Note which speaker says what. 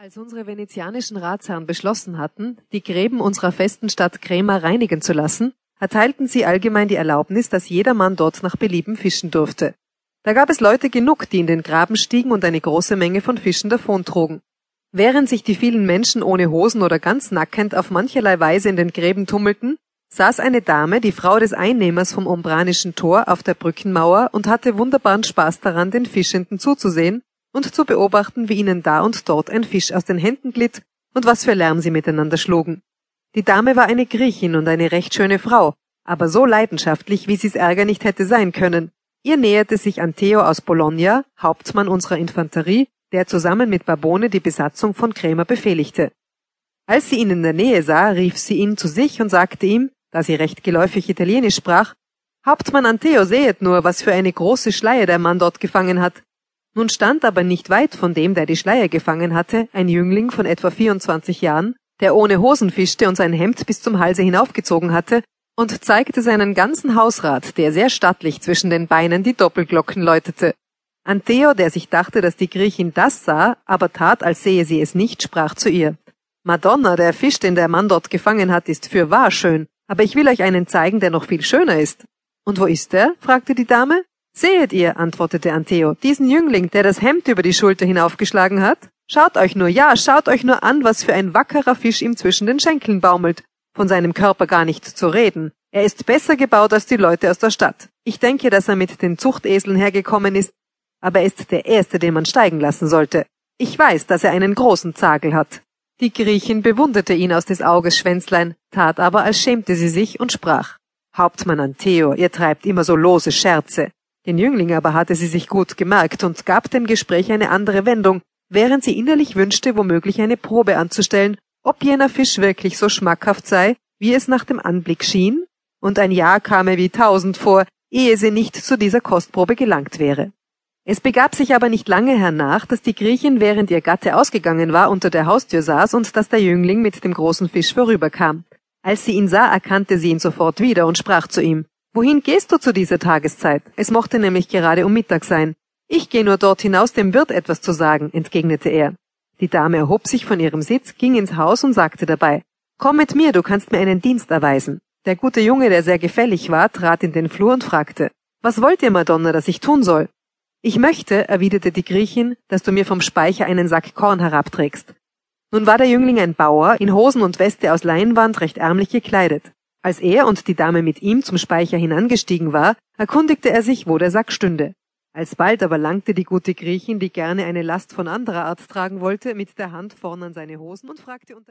Speaker 1: Als unsere venezianischen Ratsherren beschlossen hatten, die Gräben unserer festen Stadt Crema reinigen zu lassen, erteilten sie allgemein die Erlaubnis, dass jedermann dort nach Belieben fischen durfte. Da gab es Leute genug, die in den Graben stiegen und eine große Menge von Fischen davontrugen. Während sich die vielen Menschen ohne Hosen oder ganz nackend auf mancherlei Weise in den Gräben tummelten, saß eine Dame, die Frau des Einnehmers vom Umbranischen Tor, auf der Brückenmauer und hatte wunderbaren Spaß daran, den Fischenden zuzusehen und zu beobachten, wie ihnen da und dort ein Fisch aus den Händen glitt und was für Lärm sie miteinander schlugen. Die Dame war eine Griechin und eine recht schöne Frau, aber so leidenschaftlich, wie sie's Ärger nicht hätte sein können. Ihr näherte sich Anteo aus Bologna, Hauptmann unserer Infanterie, der zusammen mit Barbone die Besatzung von Crema befehligte. Als sie ihn in der Nähe sah, rief sie ihn zu sich und sagte ihm, da sie recht geläufig Italienisch sprach: »Hauptmann Anteo, sehet nur, was für eine große Schleie der Mann dort gefangen hat.« Nun stand aber nicht weit von dem, der die Schleie gefangen hatte, ein Jüngling von etwa 24 Jahren, der ohne Hosen fischte und sein Hemd bis zum Halse hinaufgezogen hatte, und zeigte seinen ganzen Hausrat, der sehr stattlich zwischen den Beinen die Doppelglocken läutete. Anteo, der sich dachte, dass die Griechin das sah, aber tat, als sehe sie es nicht, sprach zu ihr: »Madonna, der Fisch, den der Mann dort gefangen hat, ist fürwahr schön, aber ich will euch einen zeigen, der noch viel schöner ist.« »Und wo ist er?« fragte die Dame. »Sehet ihr«, antwortete Anteo, »diesen Jüngling, der das Hemd über die Schulter hinaufgeschlagen hat? Schaut euch nur, ja, schaut euch nur an, was für ein wackerer Fisch ihm zwischen den Schenkeln baumelt. Von seinem Körper gar nicht zu reden. Er ist besser gebaut als die Leute aus der Stadt. Ich denke, dass er mit den Zuchteseln hergekommen ist, aber er ist der Erste, den man steigen lassen sollte. Ich weiß, dass er einen großen Zagel hat.« Die Griechin bewunderte ihn aus des Auges Schwänzlein, tat aber, als schämte sie sich und sprach: »Hauptmann Anteo, ihr treibt immer so lose Scherze.« Den Jüngling aber hatte sie sich gut gemerkt und gab dem Gespräch eine andere Wendung, während sie innerlich wünschte, womöglich eine Probe anzustellen, ob jener Fisch wirklich so schmackhaft sei, wie es nach dem Anblick schien, und ein Jahr käme wie 1000 vor, ehe sie nicht zu dieser Kostprobe gelangt wäre. Es begab sich aber nicht lange hernach, dass die Griechin, während ihr Gatte ausgegangen war, unter der Haustür saß und dass der Jüngling mit dem großen Fisch vorüberkam. Als sie ihn sah, erkannte sie ihn sofort wieder und sprach zu ihm: »Wohin gehst du zu dieser Tageszeit? Es mochte nämlich gerade um Mittag sein.« »Ich gehe nur dort hinaus, dem Wirt etwas zu sagen«, entgegnete er. Die Dame erhob sich von ihrem Sitz, ging ins Haus und sagte dabei: »Komm mit mir, du kannst mir einen Dienst erweisen.« Der gute Junge, der sehr gefällig war, trat in den Flur und fragte: »Was wollt ihr, Madonna, dass ich tun soll?« »Ich möchte«, erwiderte die Griechin, »dass du mir vom Speicher einen Sack Korn herabträgst.« Nun war der Jüngling ein Bauer, in Hosen und Weste aus Leinwand, recht ärmlich gekleidet. Als er und die Dame mit ihm zum Speicher hinangestiegen war, erkundigte er sich, wo der Sack stünde. Alsbald aber langte die gute Griechin, die gerne eine Last von anderer Art tragen wollte, mit der Hand vorn an seine Hosen und fragte unter